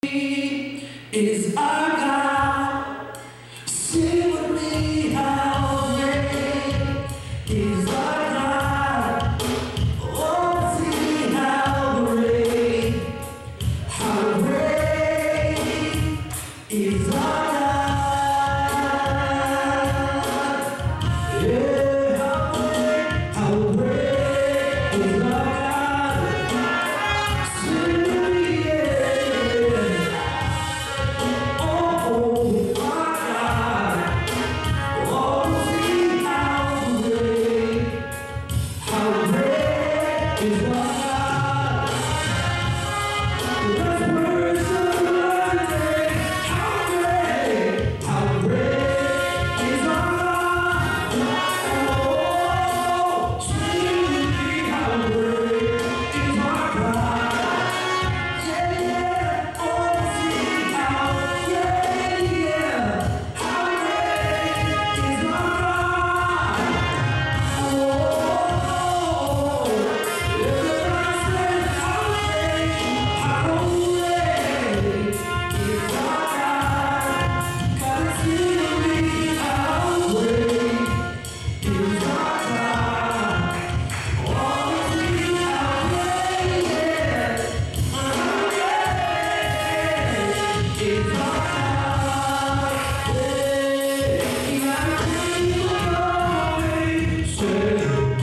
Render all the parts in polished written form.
Is our God. Sing with me, how great is our God. Oh, sing how great is our God. Yeah, how great is our God. Sing with me, yeah. Oh, our God. Oh, sing how great is our God. Let's worship the Lord today. How great is our God. Oh, sing with me, how great is our God. Yeah, yeah. Oh, sing how great, yeah. How great is our God. Oh, everybody say, how great is our God. Gotta sing with me, how great is our God. Oh, sing how great, yeah. How great is our God. He got a king of glory. Say,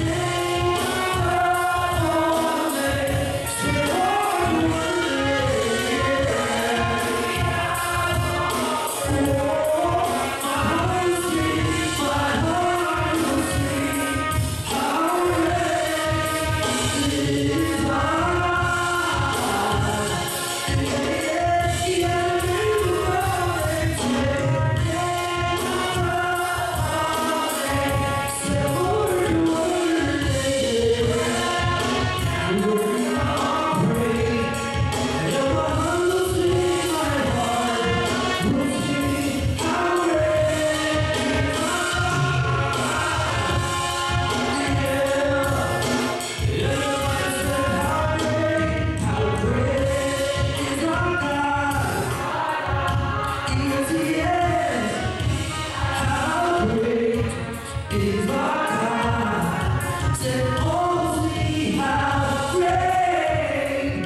is our God. Say, oh, see how great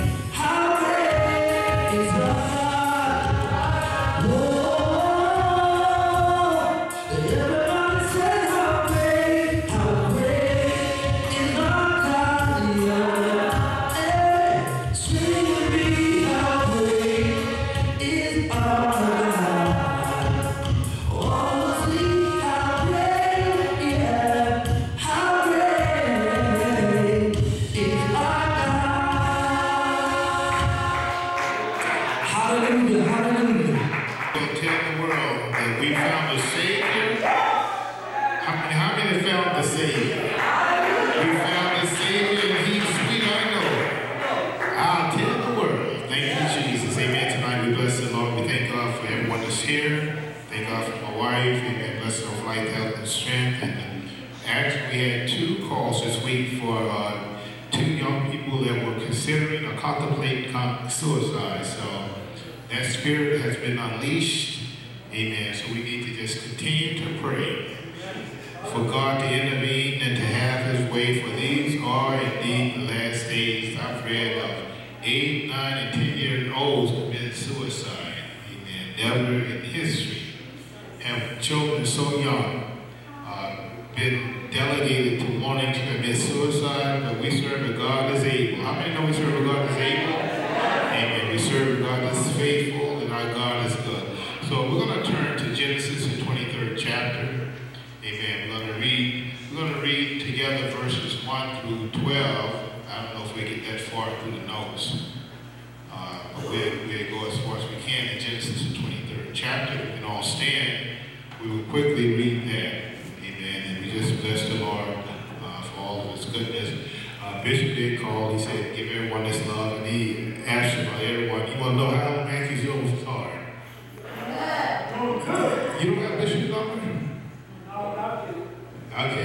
is our God. Oh, everybody say how great is our God. Yeah. Hey, sing with me, how great is our God. Oh, see how great, yeah, how great is our God. Hallelujah, hallelujah. We'll tell the world that we found a Savior. How many found the Savior? We found the Savior and He's sweet, I know. I'll tell the world. Thank you, Jesus. Amen. Tonight we bless the Lord. We thank God for everyone that's here. Thank God for my wife. Amen. Bless her with life, health, and strength. And actually, we had 2 calls this week for 2 young people that were considering or contemplating suicide. So that spirit has been unleashed. Amen. So we need to just continue to pray for God to intervene and to have His way. For these are indeed the last days. I've read of 8, 9, and 10-year-olds committed suicide. Amen. Never in history have children so young been delegated to wanting to commit suicide, but we serve a God that's able. How many know we serve a God that's able? Amen. We serve a God that's faithful, and our God is good. So we're going to turn to Genesis, the 23rd chapter. Amen. We're going to read together verses 1 through 12. I don't know if we get that far through the notes. But we'll go as far as we can in Genesis, the 23rd chapter. We can all stand. We will quickly read that. Amen. And we just bless the Lord for all of His goodness. Bishop did call. He said, give everyone this love. And he asked about everyone. You want to know how Matthew's yours is hard? Oh, good. You don't have Bishop's number? No, not you. Okay.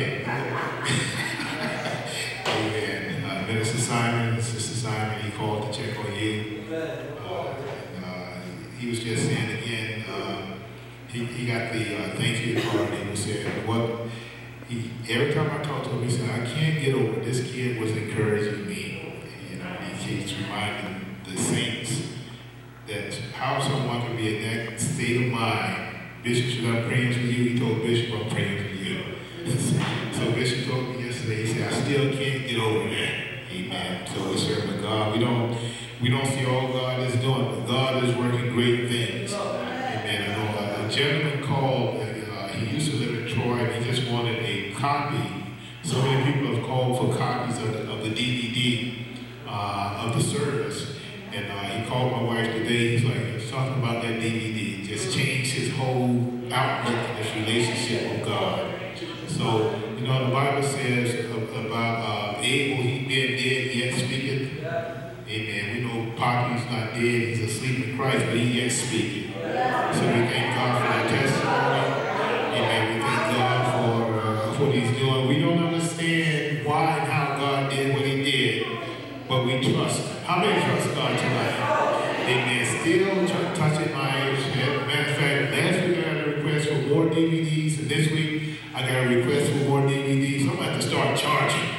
Amen. Minister Simon, Sister Simon, he called to check on you. he was just saying again, he got the thank you card, and he said, every time I talk to him, he said, I can't get over it. This kid was encouraging me. You know, he's reminding the saints that how someone can be in that state of mind. Bishop said, I'm praying for you. He told Bishop, I'm praying for you. So Bishop told me yesterday, he said, I still can't get over that. Amen. So we serve a God. We don't see all God is doing, but God is working great things. Amen. I know a gentleman called, he used to live in Troy, and he just wanted a copy. So many people have called for copies of the DVD of the service. And he called my wife today. He's like, talking about that DVD. Just changed his whole outlook in his relationship with God. So, you know, the Bible says about Abel, he being dead yet speaking. Amen. We know Poppy's not dead. He's asleep in Christ, but he yet speaking. So we thank God for that testimony. Amen. We thank God for what he's doing. We don't understand why and how God did what he did, but we trust him. How many trust God tonight? Amen. Still touching my head. Matter of fact, last week I got a request for more DVDs, and this week I got a request for more DVDs. I'm going to have to start charging.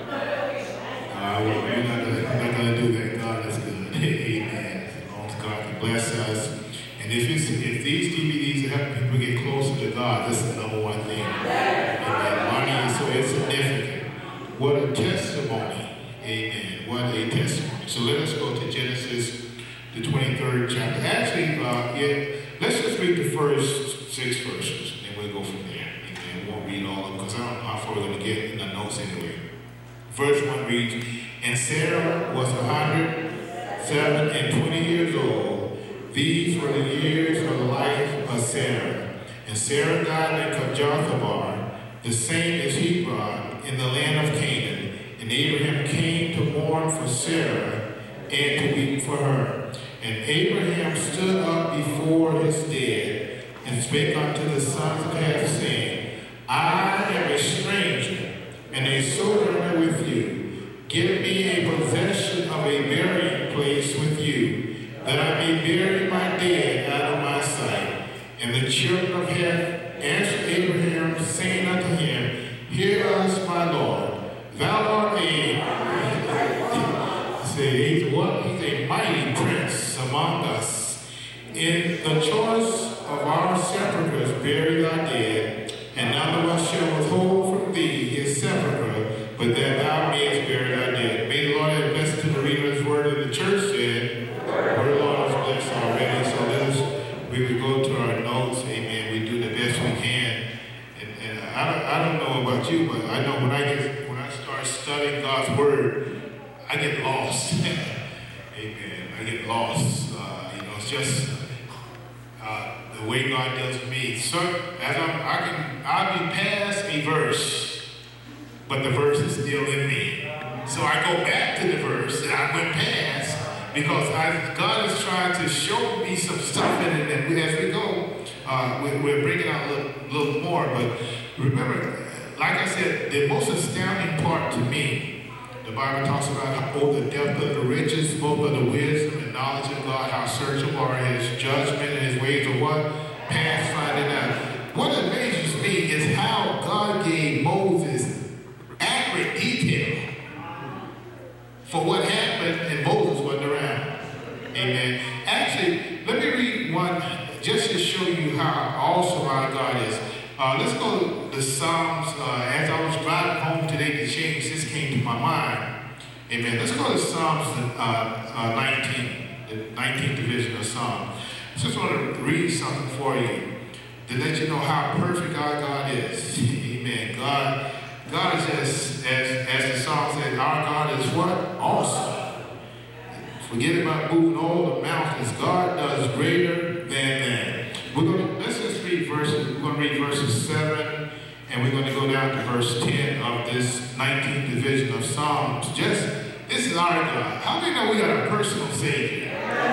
We're not going to do that. God is good. Amen. As long as God can bless us. And if these DVDs help people get closer to God, that's the number one thing. Amen. Money is so insignificant. What a testimony. Amen. What a testimony. So let us go to Genesis, the 23rd chapter. Actually, let's just read the first 6 verses, and we'll go from there. Amen. We won't read all of them because I don't know how far we're going to get in the notes anyway. Verse 1 reads, and Sarah was 120 years old. These were the years of the life of Sarah. And Sarah died in Kirjathabar, the same as Hebron, in the land of Canaan. And Abraham came to mourn for Sarah and to weep for her. And Abraham stood up before his dead and spake unto the sons of Heth, saying, I am a stranger and a sojourner with you. Give me a possession of a burying place with you, that I may bury my dead out of my sight. And the children of Heth answered Abraham, saying unto him, Hear us, my Lord. Thou art he's a mighty prince among us. In the choice of our sepulchres bury thy dead, and none of us shall withhold from thee his sepulchre, but that thou mayest bury thy dead. May the Lord have blessed to the reader of his word. And the church said, the word of the Lord is blessed already. So we would go to our notes. Amen. We do the best we can. And I don't know about you, but I know when I start studying God's word, I get lost. Amen. I get lost. It's just the way God does with me. So I'll be past a verse, but the verse is still in me. So I go back to the verse that I went past because God is trying to show me some stuff in it, and as we go, we're bringing out a little more. But remember, like I said, the most astounding part to me, the Bible talks about how the depth of the riches, both of the wisdom and knowledge of God, how searchable are his judgment and his ways of what? Past finding out. What amazes me is how God gave Moses accurate detail for what happened and Moses wasn't around. Amen. Actually, let me read one just to show you how awesome our God is. Let's go to Psalms. As I was driving home today to change, this came to my mind. Amen. Let's go to Psalms 19, the 19th division of Psalms. I just want to read something for you to let you know how perfect our God is. Amen. God is just, as the song says, our God is what? Awesome. Forget about moving all the mountains. God does greater than that. Let's just read verses. We're going to read verses 7, and we're going to go down to verse 10 of this 19th division of Psalms. This is our God. How many know we got a personal Savior?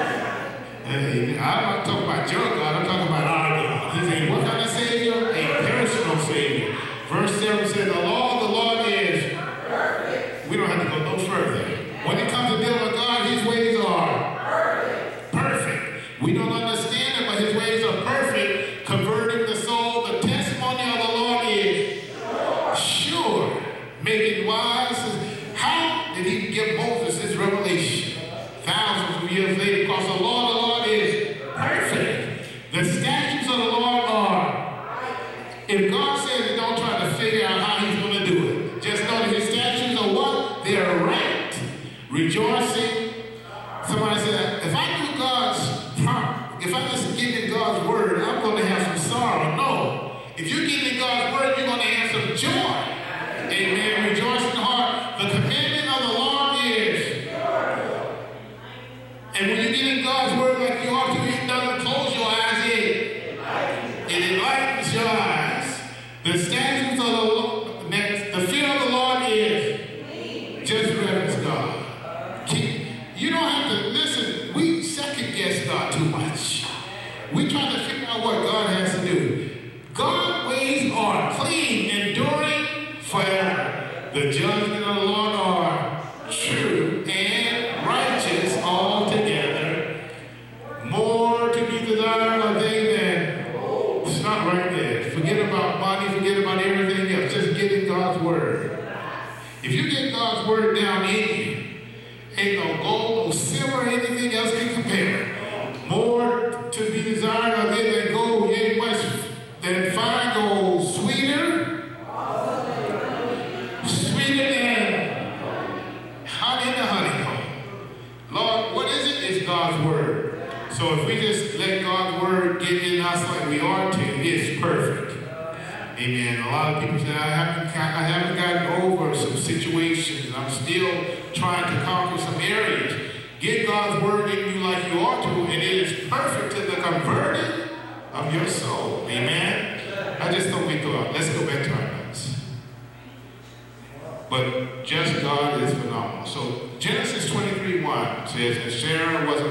I'm not talking about your God. I'm talking about our God. He's a what kind of Savior? A personal Savior. Verse 7 says, the law of the Lord is perfect. We don't have to go no further. When it comes to dealing with God, his ways are perfect. We don't understand it, but his ways are perfect, converting the soul. The testimony of the Lord is sure, making wise. How did he give Moses this revelation? Thousands of years later, because the Lord is perfect. The statutes of the Lord are, if God says it, don't try to figure out how he's going to do it. Just know that his statutes are what? They are right. Rejoicing. Somebody said, if I do if I just get in God's word, I'm going to have some sorrow. No. If you get in God's word, you're going to have some joy. Amen. Rejoice in the heart. The commandment of the Lord is. And when you get in God's word like you ought to, it doesn't close your eyes in. It enlightens your eyes. The statutes of the Lord, the fear of the Lord is just reverence God. You don't have to listen. We second guess God too much. We try to figure out what God has to do. God's ways are clean, enduring forever. The judgment of the Lord are true and righteous altogether. More to be desired are they than. It's not right there. Forget about money, forget about everything else. Just get in God's word. If you get God's word down in you, ain't no gold, no silver, anything else can compare. More to be desired are they than gold, yea, much than fine gold, sweeter than honey in the honeycomb. Lord, what is it? It's God's word. So if we just let God's word get in us like we are to, it's perfect. Amen. A lot of people say, I haven't gotten over some situations. I'm still trying to conquer some areas. Get God's word in you like you ought to, and it is perfect to the converting of your soul. Amen. I just thought we thought, let's go back to our notes. But just God is phenomenal. So Genesis 23:1 says, and Sarah was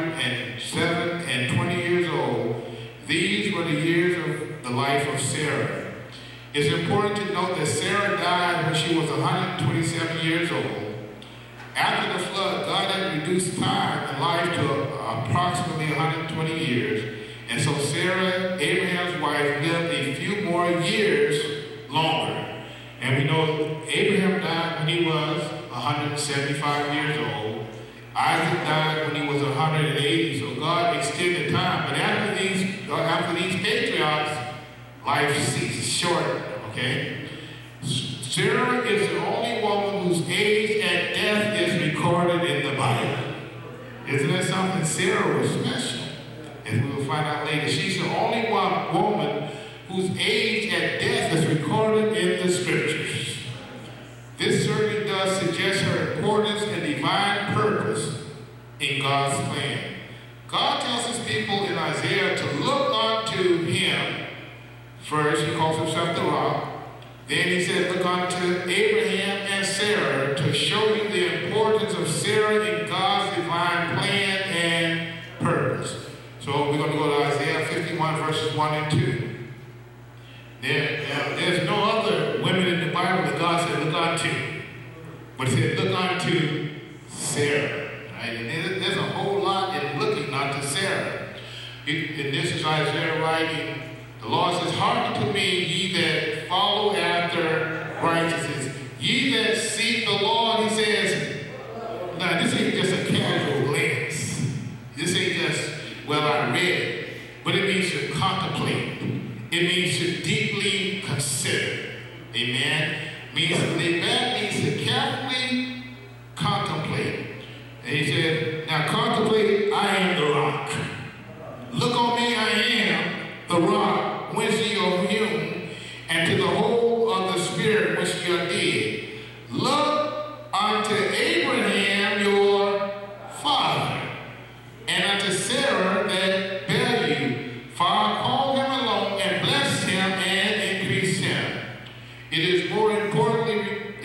107 and 20 years old. These were the years of the life of Sarah. It's important to note that Sarah died when she was 127 years old. After the flood, God had reduced time and life to approximately 120 years. And so Sarah, Abraham's wife, lived a few more years longer. And we know Abraham died when he was 175 years old. Isaac died when he was 180. So God extended time. But after these patriarchs, life ceased short. Okay? Sarah is the only woman whose age at death is recorded in the Bible. Isn't that something? Sarah was special. And we will find out later. She's the only woman whose age at death is recorded in the scriptures. This certainly does suggest her importance and divine purpose in God's plan. God tells his people in Isaiah to look unto him. First, he calls himself the rock. Then he said, look unto Abraham and Sarah to show you the importance of Sarah in God's divine plan and purpose. So we're going to go to Isaiah 51, verses 1 and 2. There's no other women in the Bible that God said, look unto. But he said, look unto Sarah. Right? And there's a whole lot in looking unto Sarah. And this is Isaiah writing. The Lord says, hearken to me, ye that follow after righteousness. Ye that seek the Lord, he says, now this ain't just a casual glance. This ain't just, well, I read. But it means to contemplate. It means to deeply consider. Amen? Means to lay back, means to carefully contemplate. And he said, now contemplate, I am the rock. Look on me, I am the rock, whence ye are hewn, and to the whole of the spirit whence ye are dead. Look unto Abraham your father, and unto Sarah that bare you, for I called him alone, and blessed him, and increased him. It more importantly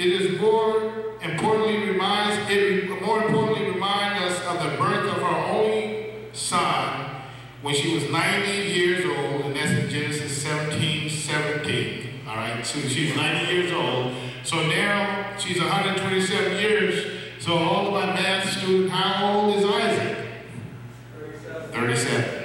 remind us of the birth of our only son when she was 90 years old, and that's in Genesis 17:17. All right, so she's 90 years old. So now she's 127 years. So all of my math students, how old is Isaac? 37.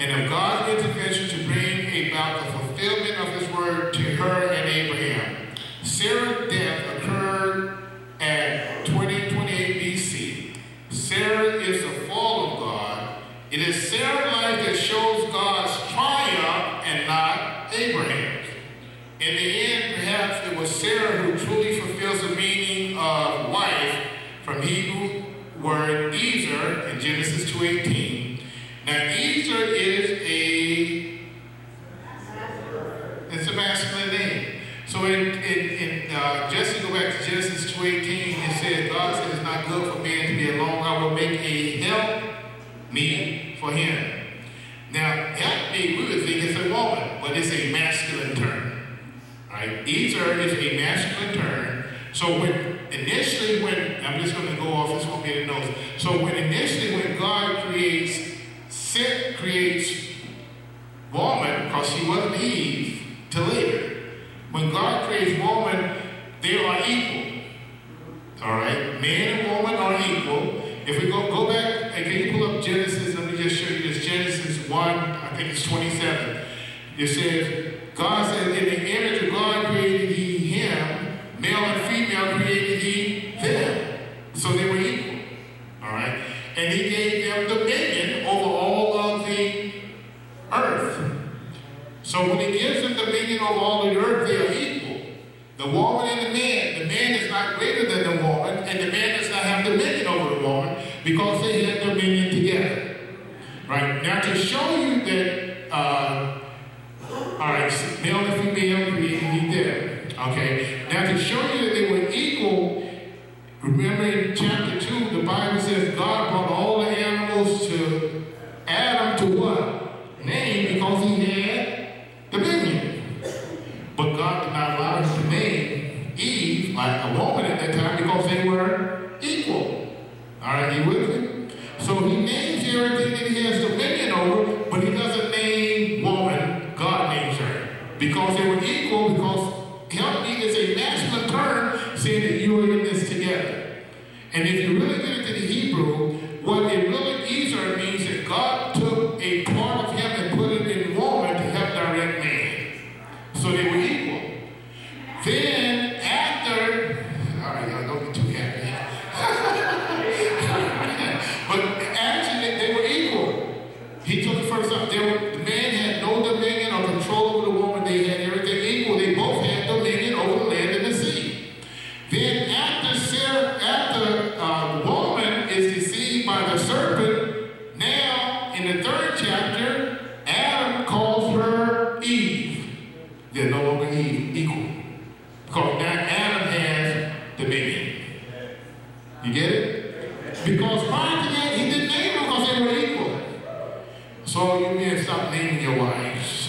and of God's intervention to bring about the fulfillment of his word to her and Abraham. Sarah's death occurred at 2028 BC. Sarah is the fall of God. It is Sarah's life that shows God's triumph and not Abraham's. In the end, perhaps it was Sarah who truly fulfills the meaning of wife from Hebrew word Ezer in Genesis 2:18. Now, Ezer is it's a masculine name. So just to go back to Genesis 2:18, it said, God said it's not good for man to be alone. I will make a help me for him. Now, help me, we would think it's a woman, but it's a masculine term. Right? Ezer is a masculine term. So initially when, I'm just going to go off, this won't be in the notes. So when God creates woman, because she wasn't Eve till later. When God creates woman, they are equal. All right? Man and woman are equal. If we go back, and can you pull up Genesis? Let me just show you this. Genesis 1, I think it's 27. It says, God said, in the image of God created he him, male and female created he them. So they were equal. All right? And he gave them dominion over all of the earth. So when he gives them dominion over all the earth, they are equal. The woman and the man is not greater than the woman, and the man does not have dominion over the woman because they have dominion together. Right? Now to show you that, all right, male and female created he them. Okay? Now to show you that they were equal, remember in chapter 2, the Bible says God brought all the animals to Adam to what? Name, because he had dominion. But God did not allow him to name Eve like a woman at that time because they were equal. All right, you with me? So he names everything that he has dominion over, but he doesn't name woman. God names her. Because they were equal, because help me is a masculine term saying that you are in this together. And if you really get into the Hebrew, what it really Ezer means that God took a part of him and put it in woman to help direct man. So they were equal. Then after, all right, y'all don't get too happy. But actually they were equal. He took it first up. The man had no dominion or control over the woman. They had everything equal. They both had dominion over the land and the sea. Then the woman is deceived by the serpent. Now, in the 3rd chapter, Adam calls her Eve. They're no longer equal. Because now Adam has dominion. You get it? Because prior to that, he didn't name them because they were equal. So you men stop naming your wives.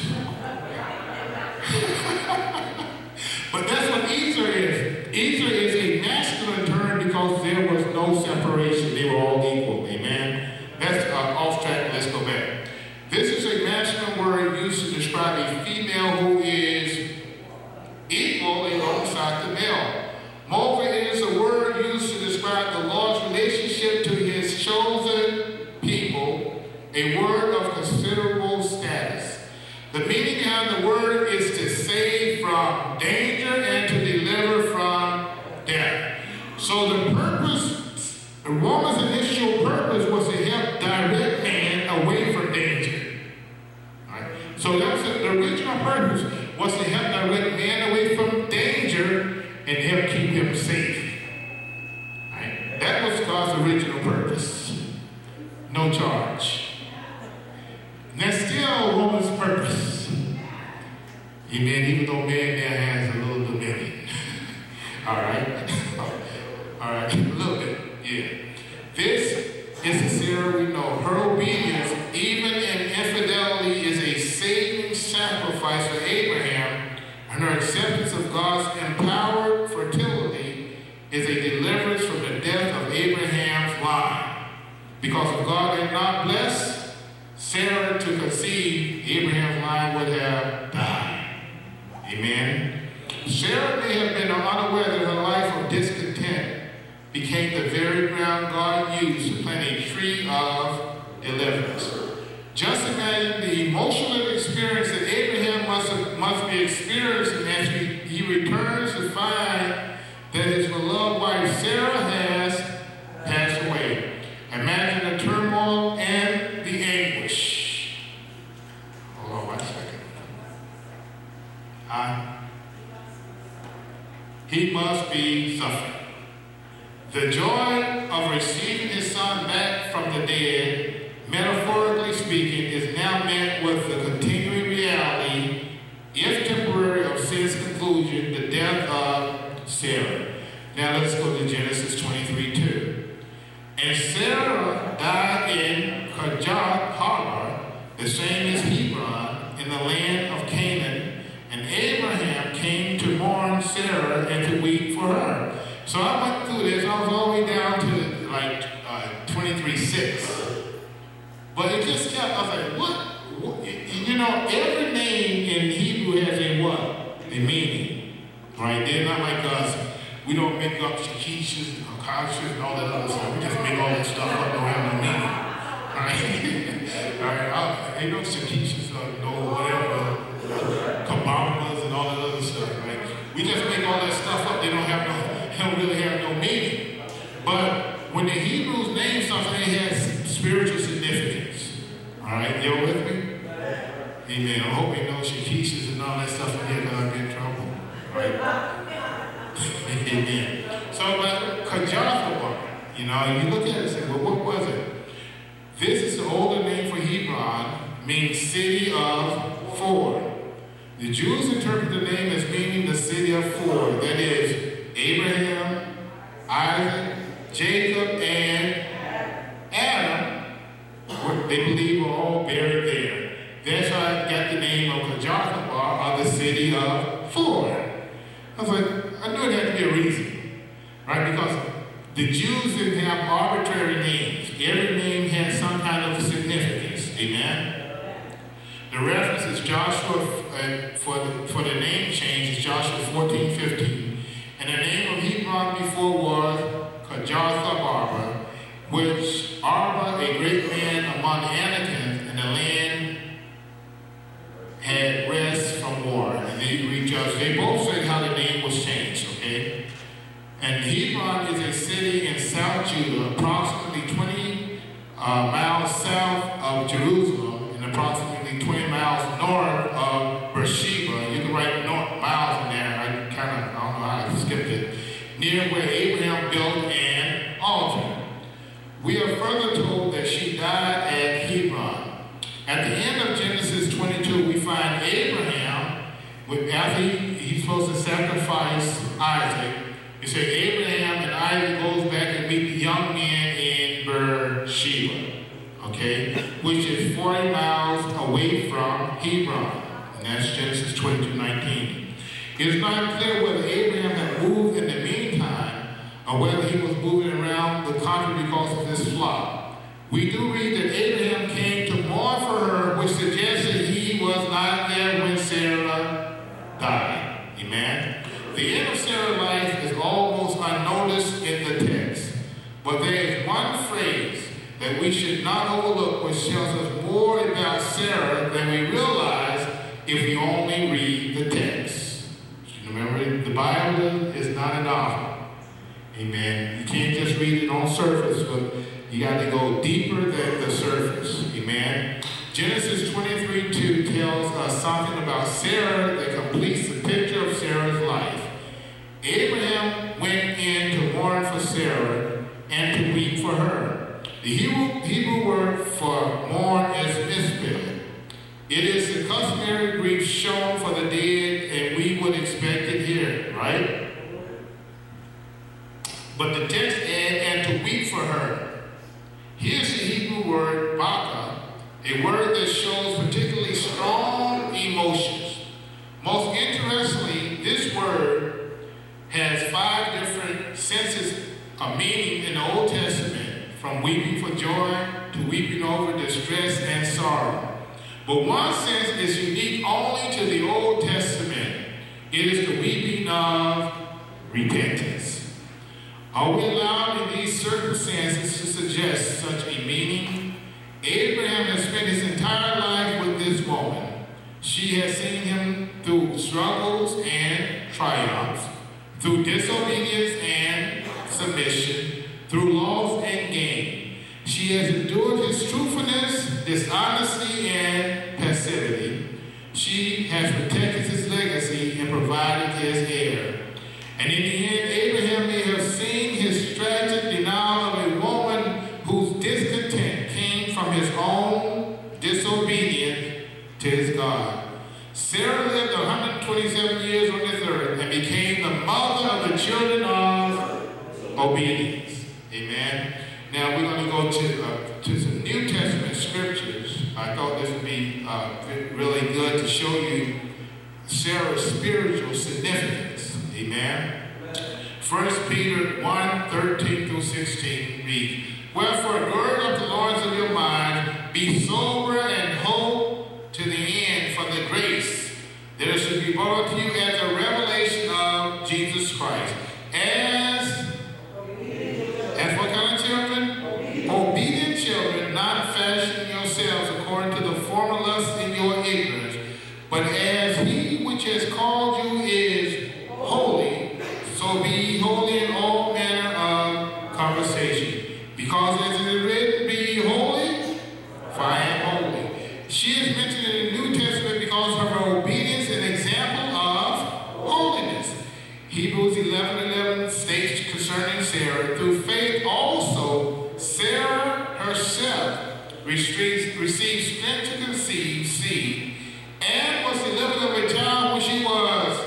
But that's what Ezer is. Ezer is a masculine term because there was no separation. They were all equal. Amen? That's off track. Let's go back. This is a masculine word used to describe a female who is equal alongside the male. Moreover, it is a word used to describe the Lord's relationship to his chosen people, a word of considerable status. The meaning behind the word is to save from danger and to deliver from death. So the purpose, the woman's initial purpose was to help direct man away from danger. Right? So that was the original purpose, was to help direct man away from danger and help keep him safe. Right? That was God's original purpose. No charge. And that's still a woman's purpose. Amen. Even though man now has a little dominion. All right? All right. A little bit. Yeah. This is the Sarah we know. Her obedience, even in infidelity, is a saving sacrifice for Abraham, and her acceptance of God's empowered fertility is a deliverance from the death of Abraham's line. Because if God had not blessed Sarah to conceive, Abraham's line would have died. Amen. Sarah may have been unaware that her life of discontent became the very ground God used to plant a tree of deliverance. Just imagine imagine the emotional experience that Abraham must be experiencing as he returns to find that his beloved wife Sarah has passed away. Imagine the turmoil and the anguish. Hold on 1 second. He must be suffering. The joy of receiving his son back from the dead, metaphorically speaking, is now met with the continuing reality, if temporary, of sin's conclusion, the death of Sarah. Now let's go to Genesis 23:2. And Sarah died in Kirjath Harbor, the same as Hebron, in the land of Canaan, and Abraham came to mourn Sarah and to weep for her. So I went through this. I was all the way down to like 23:6. But it just kept, I was like, what? You know, every name in Hebrew has a what? A meaning. Right? They're not like us. We don't make up Shakishas and Akashas and all that other stuff. We just make all that stuff up, don't have no meaning. Right? Alright, ain't no Shakishas or no whatever, Kabamas and all that other stuff, right? We just make all that stuff up. They don't really have no meaning. But when the Hebrews name something, it has spiritual significance. Alright, you with me? Amen. I hope you know Shakishas and all that stuff in here because I'll get in trouble. Right? Amen. So, but Kirjath, you know, you look at it and say, well, what was it? This is the older name for Hebron, means city of four. The Jews interpret the name as meaning the city of four. That is, Abraham, Isaac, Jacob, and Adam, they believe were all buried there. That's how I got the name of Kirjath, or the city of four. I was like, I knew it had to be a reason, right? Because the Jews didn't have arbitrary names. Every name had some kind of significance. Amen? The reference is Joshua, for the name change, is Joshua 14:15. And the name of Hebron before was Kirjath Arba, which Arba, a great man among the Anakims, and the land had rest from war. And they rejudged. They both said how the name was changed, okay? And Hebron is a city in South Judah, approximately 20 miles south of Jerusalem, and approximately 20 miles north of Beersheba. You can write miles in there. I don't know how I skipped it. Near where Abraham built an altar. We are further told that she died at Hebron. At the end of Genesis 22, we find Abraham, after he's supposed to sacrifice Isaac. You say Abraham and Isaac goes back and meet the young men in Beersheba, okay, which is 40 miles away from Hebron, and that's Genesis 22:19. It is not clear whether Abraham had moved in the meantime or whether he was moving around the country because of his flock. We do read that Abraham came to mourn for her, which suggests that he was not there when Sarah died. Amen? The end of Sarah's life is almost unnoticed in the text, but there is one phrase that we should not overlook which tells us more about Sarah than we realize if we only read the text. Remember, the Bible is not a novel. Amen. You can't just read it on surface, but you got to go deeper than the surface. Amen. Genesis 23:2 tells us something about Sarah that completes the picture of Sarah's life. Abraham went in to mourn for Sarah and to weep for her. The Hebrew word for mourn is mispeh. It is the customary grief shown for the dead, and we would expect it here, right? But the text adds, and to weep for her. Here's the Hebrew word baka, a word that shows particularly strong emotions. Most interestingly, this word has 5 different senses of meaning in the Old Testament, from weeping for joy to weeping over distress and sorrow. But one sense is unique only to the Old Testament. It is the weeping of repentance. Are we allowed in these circumstances to suggest such a meaning? Abraham has spent his entire life with She has seen him through struggles and triumphs, through disobedience and submission, through loss and gain. She has endured his truthfulness, dishonesty, and passivity. She has protected his legacy and provided his heir. And in the end, Abraham may have seen his tragic denial of a woman whose discontent came from his own disobedience to his God. Sarah lived 127 years on this earth and became the mother of the children of obedience. Amen. Now we're going to go to some New Testament scriptures. I thought this would be really good to show you Sarah's spiritual significance. Amen. 1 Peter 1:13 through 16 reads, "Wherefore gird up the loins of your mind, be sober and hope to the end for the grace that should be brought to you as a revelation of Jesus Christ. As what kind of children? Obedient children, not fashioning yourselves according to the former lusts in your ignorance, but as he which has called you is holy, so be holy in all manner of conversation. Because as it is written, be ye holy, for I am holy." She is mentioned in the New Testament because of her obedience and example of holiness. Hebrews 11:11 states concerning Sarah, "Through faith also Sarah herself received strength to conceive seed, and was delivered of a child when she was."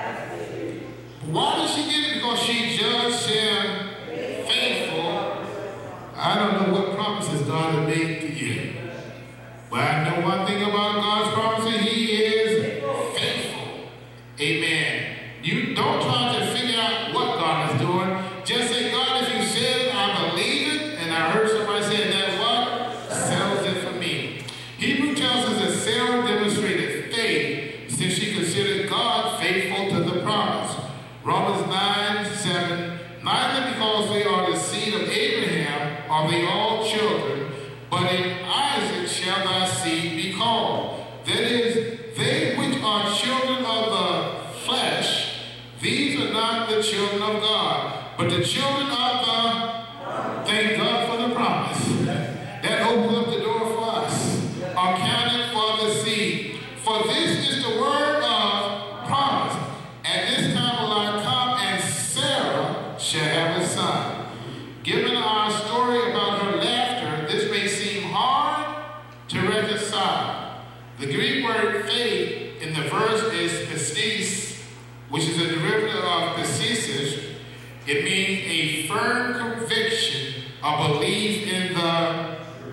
Why did she get it? Because she judged him faithful. I don't know what promises God has made to you, but I know one thing about God's promises: He is faithful. Amen. You don't try to figure out what God is doing. Just say, "God, if you said it, I believe it." And I heard somebody say that what settles it for me. Hebrew tells us that Sarah demonstrated faith since she considered God faithful to the promise. Romans 9:7, "Neither because they are the seed of Abraham are they all children, but in Isaac shall thy seed be called. That is, they which are children of the flesh, these are not the children of God, but the children of the..." Thank God for the promise. That opens up the door for us. Are counted for the seed. "For this is the word of promise. At this time will I come, and Sarah shall have a son." Given our story about her laughter, this may seem hard to reconcile. The Greek word faith in the verse is pistis, which is a derivative of pistis. It means a firm conviction or belief in the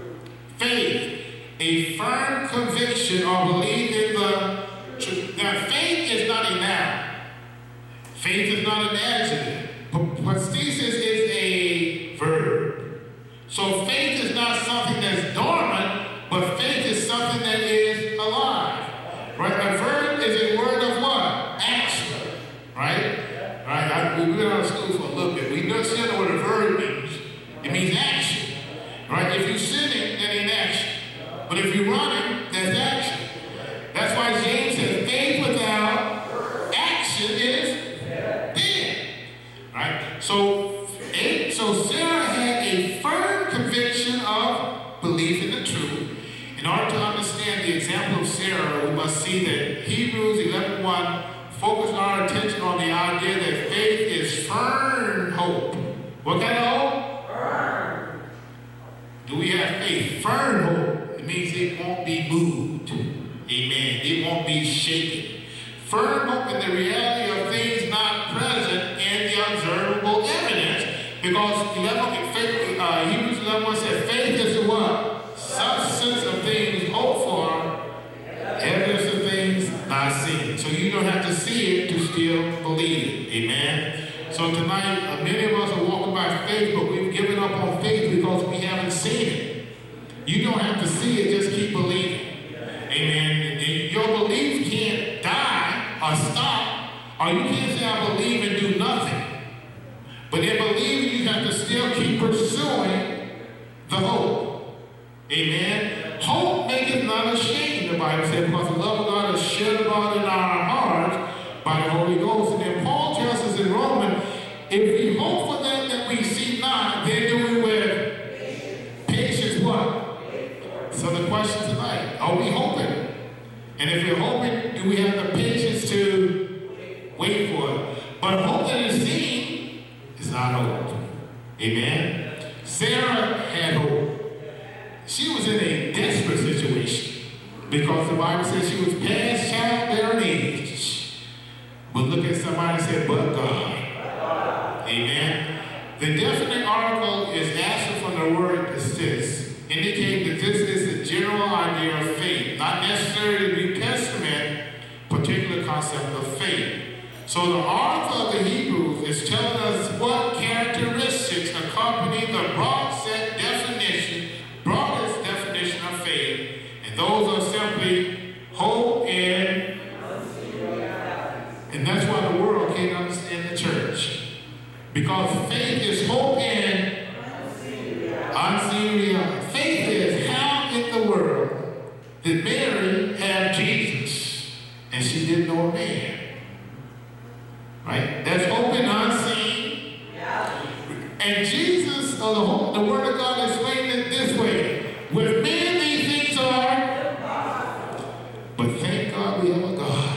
faith. A firm conviction or belief in the truth. Now, faith is not a noun. Faith is not an adjective. Pistis is a verb. So faith is not something that's dormant, but faith is something that is alive. Right? A verb is a word of what? Action. Right? Right? We've been out of school for a little bit. We know what a verb means. It means action. Right? If you're sitting, that ain't action. But if you're running, that's action. That's why James says faith without action is dead. Right? So Sarah had a firm conviction of belief in the truth. In order to understand the example of Sarah, we must see that Hebrews 11:1 focus our attention on the idea that faith is firm hope. What kind of hope? Firm. Do we have faith? Firm hope. It means it won't be moved. Amen. It won't be shaken. Firm hope in the reality of things not present in the observable evidence. Because Hebrews 11:1 said faith is the what? Substance of things hoped for, evidence of things not seen. So you don't have to see it to still believe it. Amen. So tonight, many of us are walking by faith, but we've given up on faith because we haven't seen it. You don't have to see it, just keep believing. Amen. Your belief can't die or stop, or you can't say, "I believe," and do nothing. But in believing, you have to still keep pursuing the hope. Amen. Hope maketh not ashamed. The the Bible says, because the love of God is shed abroad in our hearts by the Holy Ghost. And then Paul tells us in Romans, if we hope for that we see not, then do we with patience what? So the question tonight, are we hoping? And if we're hoping, do we have the patience to wait for it? But hope that is seen is not hope. Amen? Sarah had hope. She was in a desperate situation because the Bible says she was past childbearing age. But look at somebody and say, but God. Amen? The definite article is absent from the word assist, indicating that this is the general idea of faith, not necessarily the New Testament particular concept of faith. So the article of the Hebrews is telling us what characteristics accompany the broadest definition of faith, and those are simply hope and that's why the world can't understand the church. Because faith is hope in unseen reality. Faith is how in the world did Mary have Jesus and she didn't know a man. Right? That's hope in unseen. And Jesus, or the Word of God explained it this way. With men these things are, but thank God we have a God.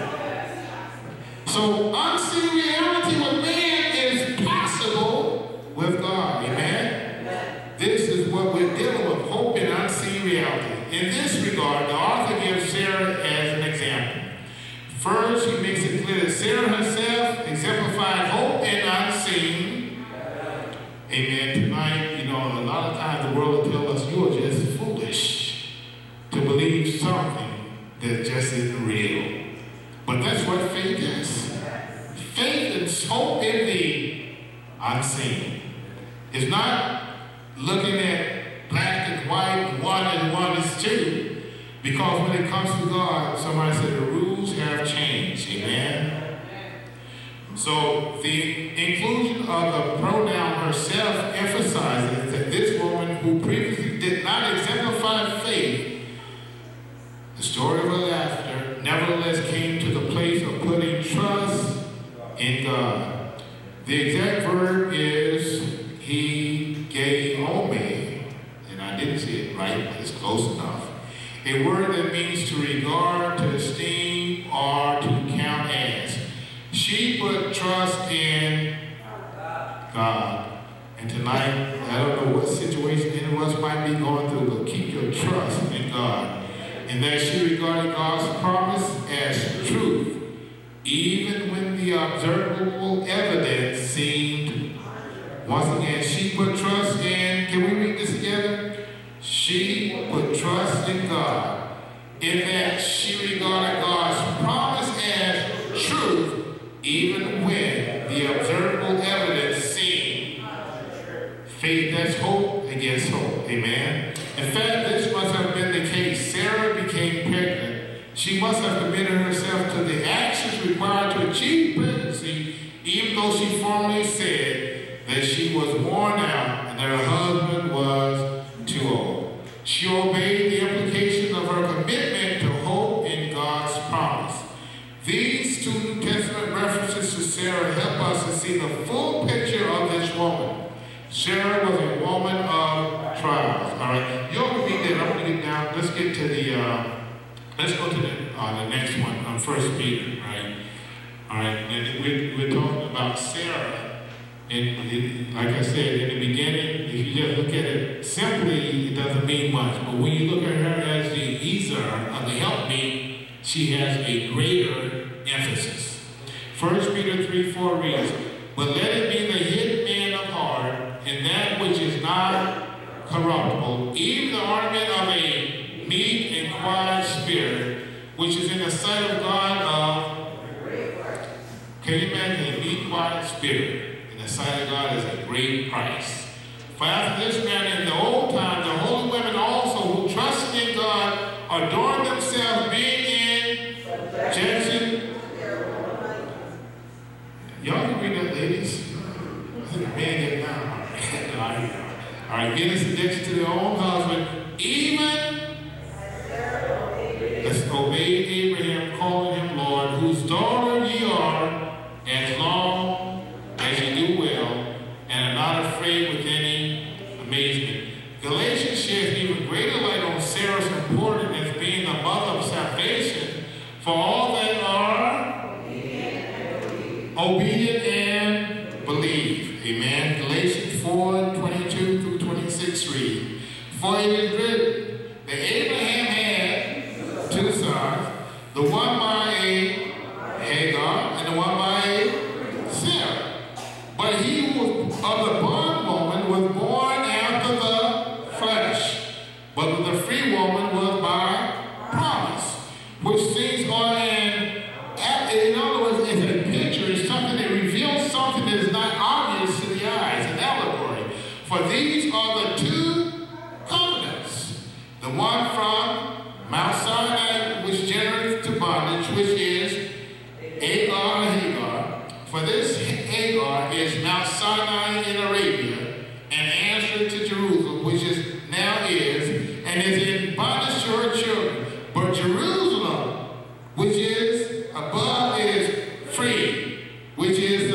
So unseen reality with man is possible with God. Amen? This is what we're dealing with, hope in unseen reality. In this regard, the author gives Sarah as an example. First, he makes it clear that Sarah herself exemplified hope in unseen. Amen. Tonight, a lot of times the world will tell us you are just foolish to believe something that just isn't real. But that's what faith is. Faith is hope in the unseen. It's not looking at black and white, one and one is two. Because when it comes to God, somebody said the rules have changed. Amen? So the inclusion of the pronoun herself emphasizes that this woman who previously did not exemplify faith, the story of her laughter, nevertheless came to the place of putting trust in God. The exact verb is he gave Ome, and I didn't see it right, but it's close enough. A word that means to regard, to esteem, or to count as. She put trust in God. And tonight, I don't know what situation any of us might be going through, but keep your trust in God. And that she regarded God's promise as truth, even when the observable evidence seemed. Once again, she put trust in, can we read this together? She put trust in God, in that she regarded God's promise as truth, even when the observable evidence seemed. Faith, that's hope against hope. Amen? In fact, this must have been the case. Sarah became pregnant. She must have committed herself to the actions required to achieve pregnancy, even though she formally said that she was worn out and that her husband was too old. She obeyed the implication of her commitment to hope in God's promise. These two New Testament references to Sarah help us to see the full picture of this woman. Sarah was a woman of trials. All right, you all can read that. I'm going to get down. Let's get to let's go to the next one on 1 Peter. Right. All right, and we're talking about Sarah. And like I said, in the beginning, if you just look at it simply, it doesn't mean much. But when you look at her as the Ezer, or the helpmeet, she has a greater emphasis. 1 Peter 3:4 reads, but let it be the hidden man of heart, and that which is not corruptible, even the ornament of a meek and quiet spirit, which is in the sight of God of, can you imagine a meek, quiet spirit? In the sight of God is a great price. For after this manner in the old time, the holy women also who trusted in God adorned themselves, being in Genesis. Y'all can read that, ladies. I think the man get down. All right, being in subjection to their own husband, even obeyed Abraham, calling him Lord, whose daughter ye are, as long as ye do well, and are not afraid with any amazement. Galatians sheds even greater light on Sarah's importance as being the mother of salvation for all that are obedient and believe. Amen. Galatians 4:22 through 26 read, for it is written that Abraham had two sons, the one by a Hagar and the one by a Sarah. But he who was of the bondwoman was born after the flesh, but of the free woman was by promise, which things are in other words, it's a picture, it's something that reveals something that is not obvious to the eyes, an allegory. For these are the two covenants, the one from Mount Sinai, which generates to bondage, which is Hagar. For this Hagar is Mount Sinai in Arabia, and answered to Jerusalem, which is now is, and is in bondage to her children. But Jerusalem, which is above, is free, which is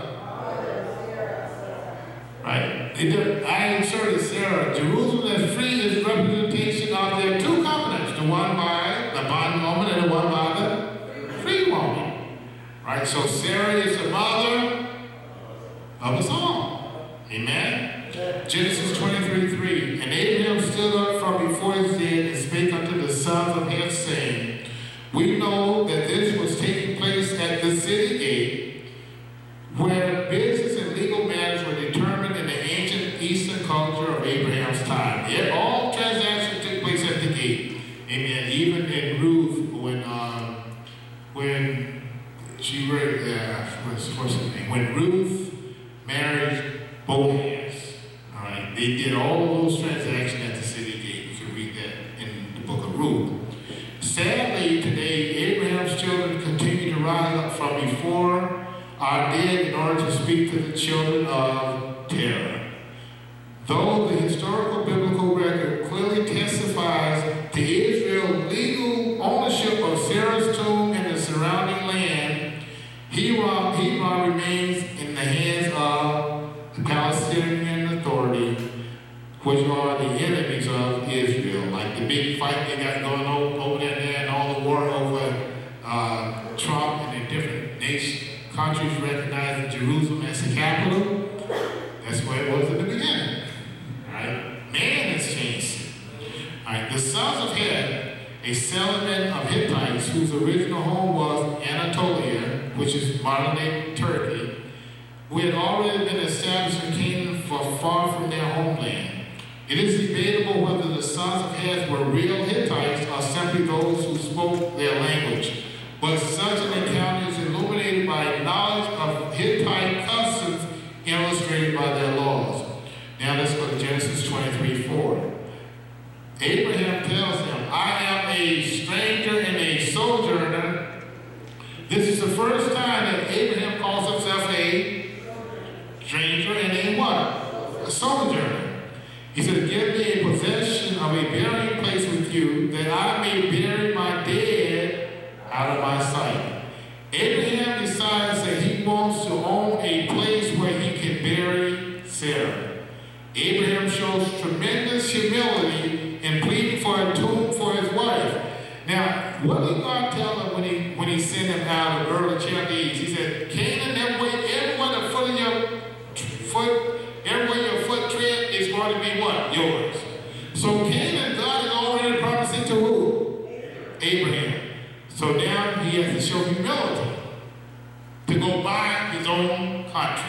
right. I inserted Sarah. Jerusalem that's free is representation of their two covenants, the one by the bondwoman and the one by the free woman. Right? So Sarah is the mother of us all. Amen? Genesis 23:3. And Abraham stood up from before his dead and spake unto the sons of Heth, saying, we know that this was taking place at the city gate, where business and legal matters were determined in the ancient Eastern culture of Abraham's time. All transactions took place at the gate. Amen. Even in Ruth, when she read, when Ruth married Boaz, all right, they did all those transactions at the city gate. You can read that in the book of Ruth. Sadly, today, Abraham's children continue to rise up from before our dead in order to speak to the children of terror. Though the historical biblical record clearly testifies to Israel's legal ownership of Sarah's tomb and the surrounding land, Hebron remains in the hands of the Palestinian Authority, which are the enemies of Israel. Like the big fight they got going on over there and all the war over Trump and the different countries recognizing Jerusalem as the capital. That's where it was in the beginning. Right? Man has changed. Right? The sons of Heth, a settlement of Hittites whose original home was Anatolia, which is modern-day Turkey, who had already been established in Canaan far from their homeland. It is debatable whether the sons of Heth were real Hittites or simply those who spoke their language, but such an encounter is illuminated by knowledge of Hittite customs illustrated by their laws. Now let's go to Genesis 23:4. Abraham tells them, I am a stranger and a sojourner. This is the first time that Abraham calls himself a stranger and a what? A sojourner. He said, give me a possession of a burying place with you, that I may bury my dead out of my sight. Abraham decides that he wants to own a place where he can bury Sarah. Abraham shows tremendous humility in pleading for a tomb for his wife. Now, what did God tell him when he sent him out of early chapter 8? He said, Canaan, everywhere the foot of your foot, everywhere your foot tread is going to be what? Yours. So Canaan, God is already promising to who? Abraham. So now he has to show humility to go buy his own country.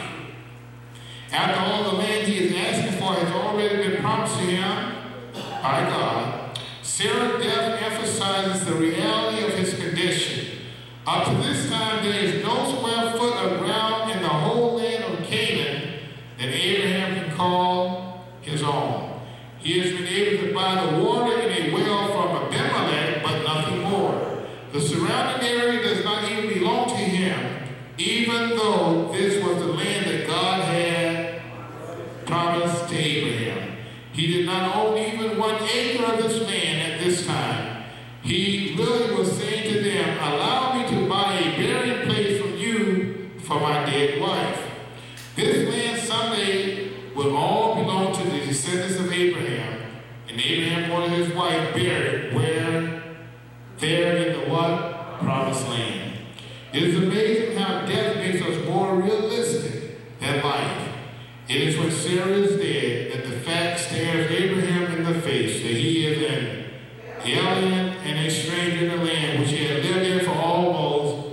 After all, the land he is asking for has already been promised to him by God. Sarah's death emphasizes the reality of his condition. Up to this time, there is no square foot of ground in the whole land of Canaan that Abraham can call his own. He has been able to buy the water in a well from Abimelech, but nothing more. The surrounding area does not even belong to him, even though this was the land that God had promised to Abraham. He did not own even 1 acre of this land at this time. He really was saying to them, allow me to buy a burying place from you for my dead wife. This land someday will all belong to the descendants of Abraham. And Abraham wanted his wife buried where? There in the what? Promised land. It is amazing how death makes us more realistic than life. It is when Sarah is dead that the fact stares Abraham in the face that he is an alien and a stranger in the land which he had lived in for almost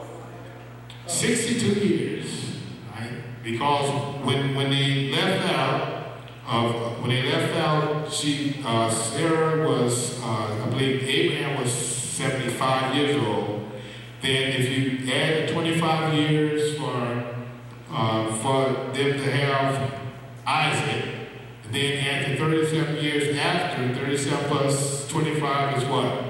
62 years. Right? Because when they left out, Sarah was, I believe Abraham was 75 years old. Then if you add 25 years for them to have Isaac, then add the 37 years after, 37 plus 25 is what?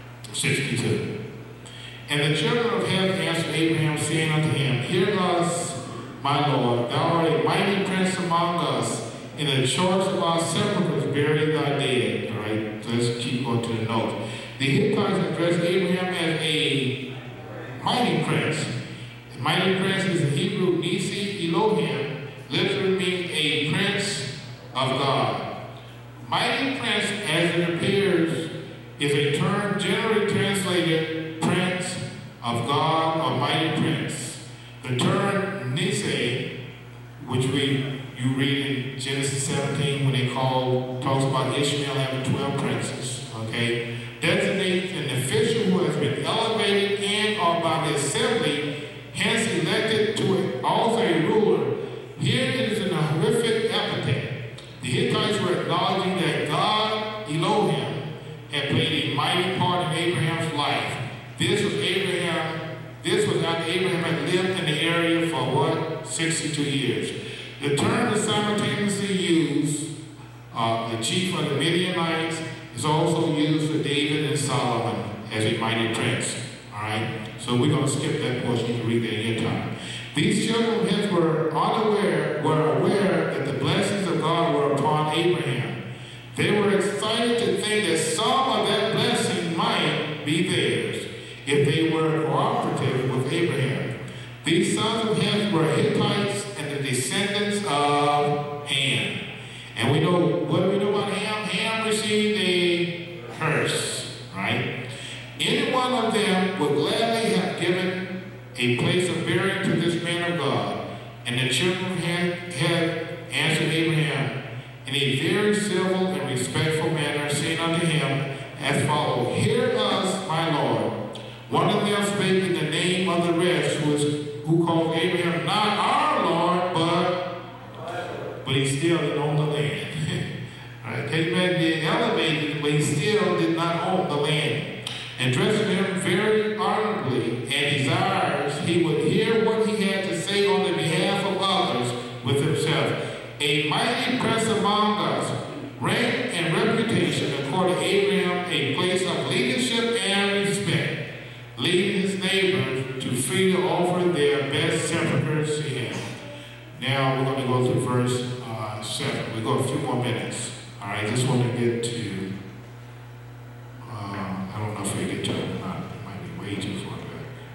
62. And the children of heaven answered Abraham, saying unto him, Hear us, my Lord, thou art a mighty prince among us. In the choice of our sepulchres bury thy dead. All right, so let's keep going to the note. The Hittites addressed Abraham as a mighty prince. The mighty prince is the Hebrew Nisi Elohim, literally means a prince of God. Mighty prince, as it appears, is a term generally translated prince of God or mighty prince. The term Nisi, which you read in Genesis 17 when they talks about Ishmael having 12 princes, okay, designates an official who has been elevated in or by the assembly, hence elected to also a ruler. Here it is an horrific epithet. The Hittites were acknowledging that God, Elohim, had played a mighty part in Abraham's life. This was after Abraham had lived in the area for what? 62 years. The term is simultaneously used, the chief of the Midianites is also used for David and Solomon as a mighty prince. All right? So we're going to skip that portion. You can read that in your time. These children of his were aware that the blessings of God were upon Abraham. They were excited to think that some of that blessing might be theirs if they were cooperative with Abraham. These sons of his were Hittites and the descendants of Ham. And we know what we know about Ham. Ham received a curse, right? Any one of them would gladly have given a place of burial to this man of God. And the children of Ham had answered Abraham in a very civil and respectful manner, saying unto him as follows, Hear us, my Lord. One of them spake in the name of the rest, who called Abraham not our Lord, but he still didn't own the land. Right? Abraham did elevated, but he still did not own the land. And dressing him very honorably and desires he would hear what he had to say on the behalf of others with himself. A mighty prince among us, rank and reputation according to Abraham, a place of leadership and respect, leading his neighbors to freely offer their best sepulchres to him. Now we're going to go through verse 7. We go a few more minutes. All right, just want to get to, I don't know if we get to it or not. It might be way too far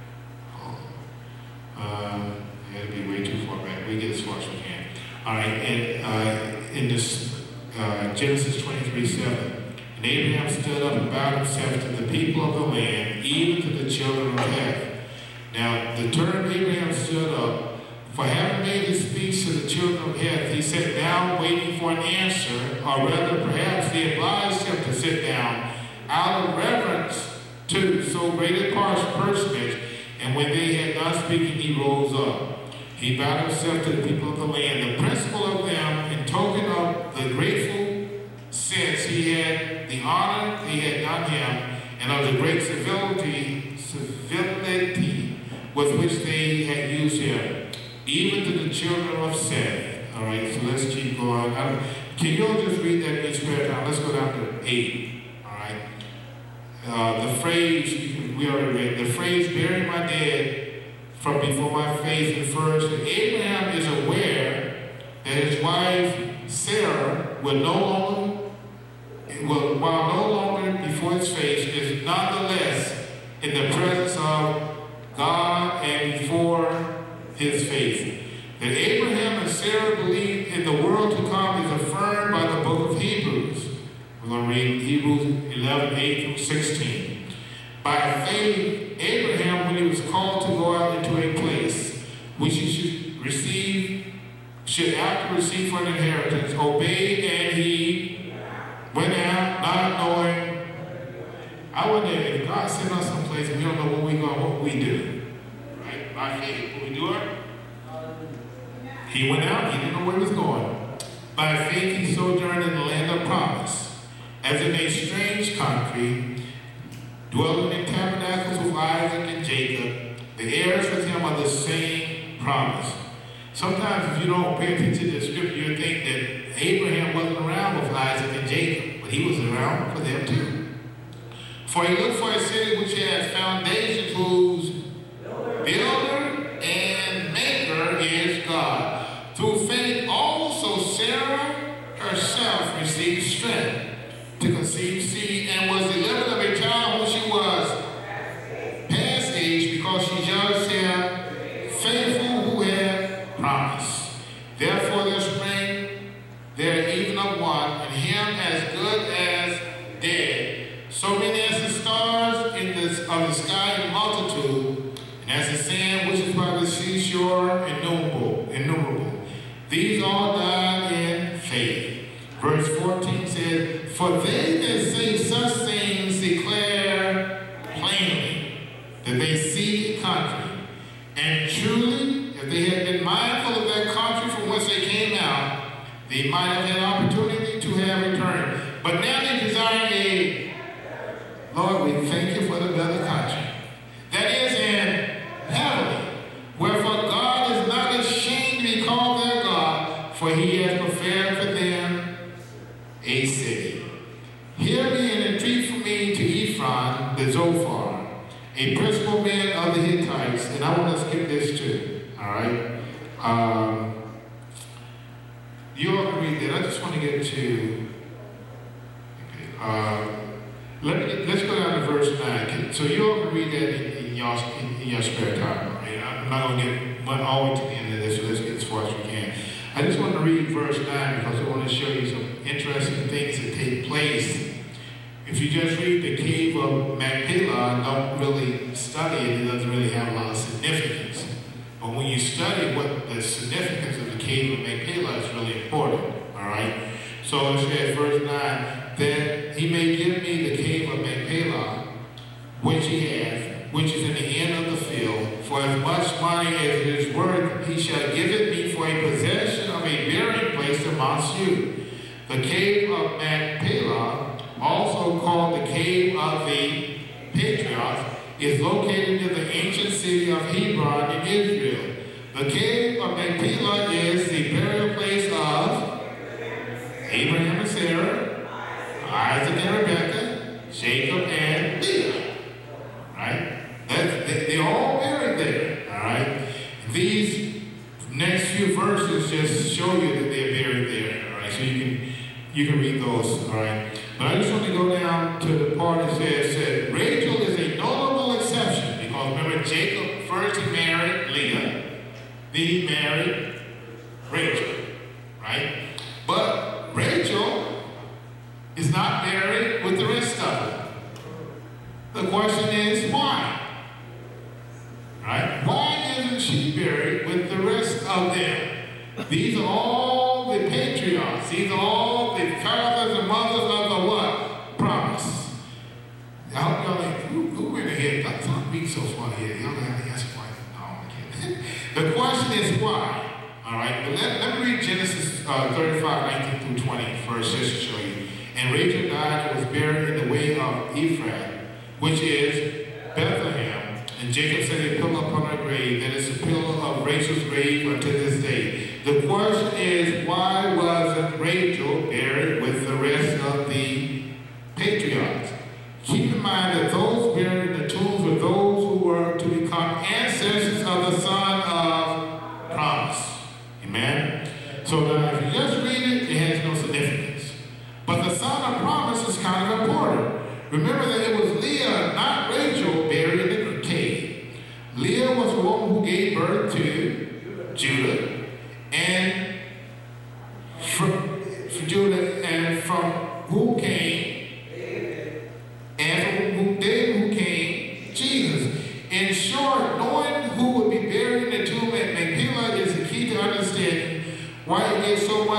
back. It'll be way too far back. We get as far as we can. All right, and in this Genesis 23:7, and Abraham stood up and bowed himself to the people of the land, even to the children of Heth. Now, the term Abraham stood up, for having made his speech to the children of Heth, he sat down waiting for an answer, or rather perhaps he obliged him to sit down out of reverence to so great a personage, and when they had done speaking, he rose up. He bowed himself to the people of the land, the principal of them, in token of the grateful sense he had, the honor he had done him, and of the great civility with which they had used him, even to the children of Seth. All right, so let's keep going. Can you all just read that in spare time? Let's go down to 8. All right. The phrase, we already read, the phrase, bury my dead from before my face, refers to Abraham is aware that his wife Sarah while no longer before his face, is nonetheless in the presence of God and before his face. That Abraham and Sarah believed in the world to come is affirmed by the book of Hebrews. We're going to read Hebrews 11:8-16. By faith, Abraham, when he was called to go out into a place which he should after receive for an inheritance, obeyed, and he went out not knowing. I wonder if God sent us someplace and we don't know where we go, what we do. Right? By faith, what we do it? He went out, he didn't know where he was going. By faith, he sojourned in the land of promise, as in a strange country, dwelling in tabernacles with Isaac and Jacob, the heirs with him of the same promise. Sometimes if you don't pay attention to the scripture, you think that Abraham wasn't around with Isaac and Jacob, but he was around for them too. For he looked for a city which had foundations, whose builder and maker is God. Through faith also Sarah herself received strength to conceive seed, and was delivered of a child when she was past age, because she judged him faithful who had promised. Therefore there sprang there even of one, and him as good as dead, so many as the stars of the sky in multitude, and as the sand which is by the seashore innumerable. These all died in faith. Verse 14 says, for they that say such things declare plainly that they see the country. And truly, if they had been mindful of that country from whence they came out, they might have had opportunity to have returned. But now they desire a, Lord, we thank you for the better country that is in heaven. Wherefore God is not ashamed to be called their God, for he has prepared for them a city. Hear me and entreat for me to Ephron the Zophar, a principal man of the Hittites. And I want to skip this too. All right. You all can read that. I just want to get to. Let's go down to verse 9. So you all can read that in your spare time. Right? I'm not going to get all the way to the end of this, so let's get as far as we can. I just want to read verse 9 because I want to show you some interesting things that take place. If you just read the cave of Machpelah and don't really study it, it doesn't really have a lot of significance. But when you study what the significance of the cave of Machpelah is really important. All right? So it says, verse 9, that he may give me the cave of Machpelah, which he hath, which is in the end of the field. For as much money as it is worth, he shall give it me for a possession of a burying place amongst you. The cave of Machpelah, also called the cave of the Patriarchs, is located near the ancient city of Hebron in Israel. The cave of Machpelah is the burial place of Abraham and Sarah, Isaac and Rebekah, Jacob and Leah. Right? They're all buried there. All right? These next few verses just show you that they're buried there. All right? So you can read those. All right? But I just want to go down to the part that says Rachel is a notable exception, because remember, Jacob first he married Leah, then he married Rachel. Right? But Rachel is not buried with the rest of them. The question is why? Right? Why isn't she buried with the rest of them? These are all the patriarchs. These are all the fathers and mothers of the what? Promise. I hope y'all like, who in the head? That's not me so far here. Y'all have the answer why. No, I can't. The question is why? All right, but let me read Genesis 35:19-20 first, just to show you. And Rachel died and was buried in the way of Ephraim, which is Bethlehem. And Jacob set a pillow upon her grave. That is the pillow of Rachel's grave unto this day. The question is, why wasn't Rachel buried with the rest of the patriarchs? Keep in mind that those buried in the tombs were those who were to become ancestors of the son of promise. Amen? So that if you just read it, it has no significance. But the son of promise is kind of important. Remember that it was Leah, not Rachel, buried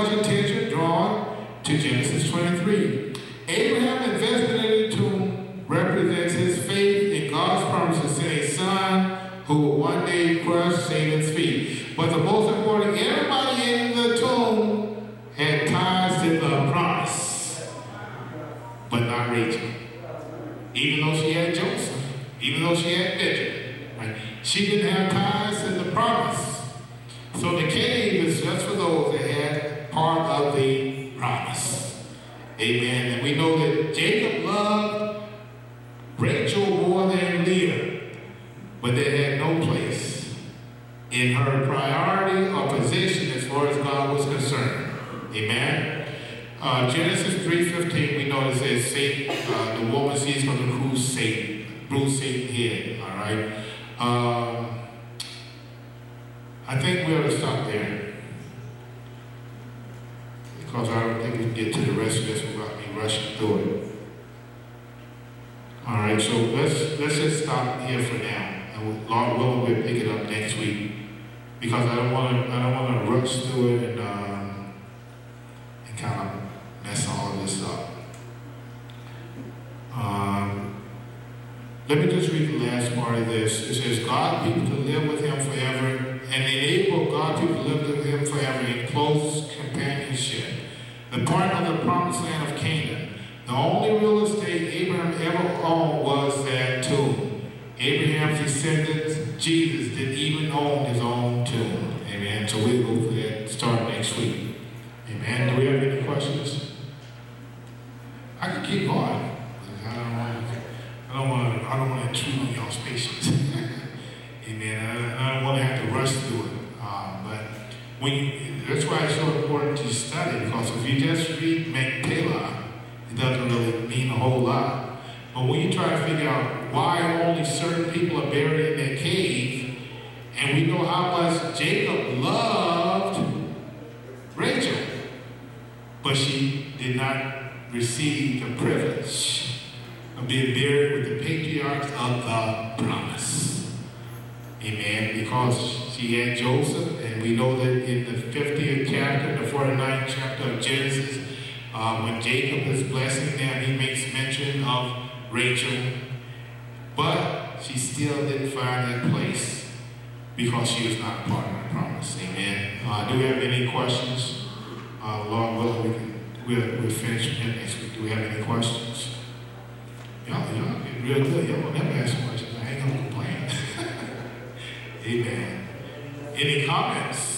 much attention drawn to Genesis 23. Abraham investment in the tomb represents his faith in God's promise to send a son who will one day crush Satan's feet. But the most important, everybody in the tomb had ties to the promise, but not Rachel. Even though she had Joseph, even though she had Benjamin, right? She didn't have ties to the promise. So the cave is just for those that had part of the promise. Amen. And we know that Jacob loved Rachel more than Leah, but they had no place in her priority or position as far as God was concerned. Amen. Genesis 3:15, we know it says Satan, the woman sees going to bruise Satan's head. All right. I think we ought to stop there, because I don't think we can get to the rest of this without me rushing through it. All right, so let's just stop here for now, and Lord willing, we'll pick it up next week, because I don't want to rush through it and kind of mess all of this up. Let me just read the last part of this. It says, God people to live with him forever, and enable God people to live with him forever in close companionship. The part of the promised land of Canaan. The only real estate Abraham ever owned was that tomb. Abraham's descendants, Jesus, didn't even own his own tomb. Amen. So we'll go for that start next week. Amen. Do we have any questions? I can keep going. I don't want to intrude on y'all's patience. Amen. I don't want to have to rush through it. But that's why it's so important to study, because if you just read Machpelah, it doesn't really mean a whole lot. But when you try to figure out why only certain people are buried in that cave, and we know how much Jacob loved Rachel, but she did not receive the privilege of being buried with the patriarchs of the promise. Amen. Because she had Joseph, and we know that in the 50th chapter, the 49th chapter of Genesis, when Jacob is blessing them, he makes mention of Rachel, but she still didn't find that place because she was not part of the promise. Amen. Do we have any questions? Lord willing, we'll finish next week. Do we have any questions? Y'all get real good. Y'all don't never ask questions. I ain't gonna complain. Amen. Any comments?